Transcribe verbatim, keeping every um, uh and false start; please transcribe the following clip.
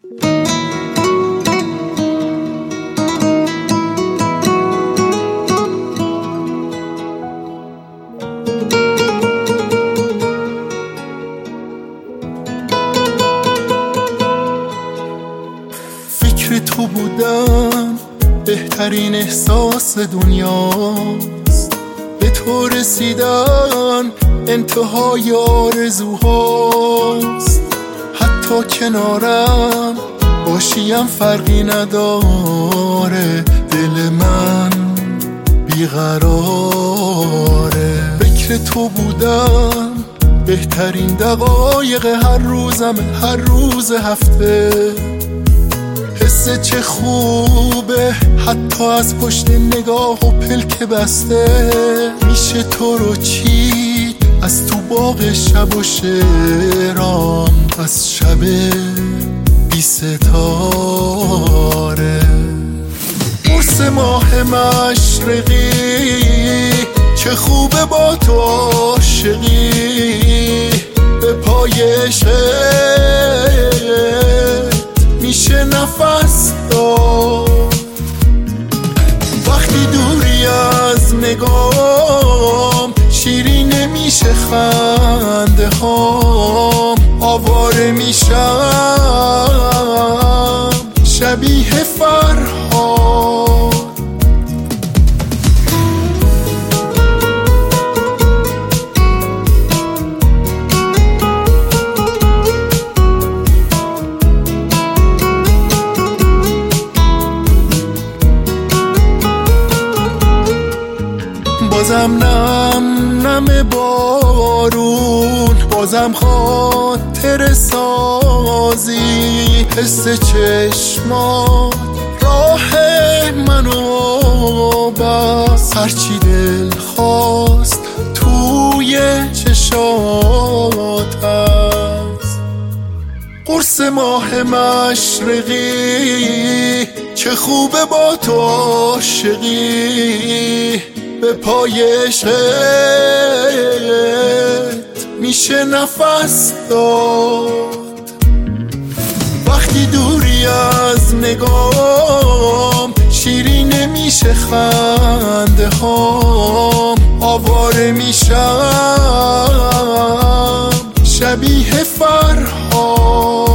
فکر تو بودم بهترین احساس دنیاست، به تو رسیدن انتهای آرزوهاست. حتی کنارم باشیم فرقی نداره، دل من بیقراره. فکر تو بودم بهترین دقایق هر روزم، هر روز هفته. حس چه خوبه حتی از پشت نگاه و پلک بسته. میشه تو رو چید از تو باغ شب و شعرام، از شب بی ستاره. قرص ماه مشرقی چه خوبه با تو عاشقی، به پای عشقت میشه نفس داد. وقتی دوری از نگام شیرین میشه خنده هام، آواره میشم شبیه فرهاد. بازم نم نم بارون، بازم خاطر سازی. حس چشمات راه منو بس، هرچی دل خواست توی چشات هست. قرص ماه مشرقی چه خوبه با تو عاشقی، به پای عشقت میشه نفس داد. وقتی دوری از نگام شیرین میشه خنده هام، آواره میشم شبیه فرهاد.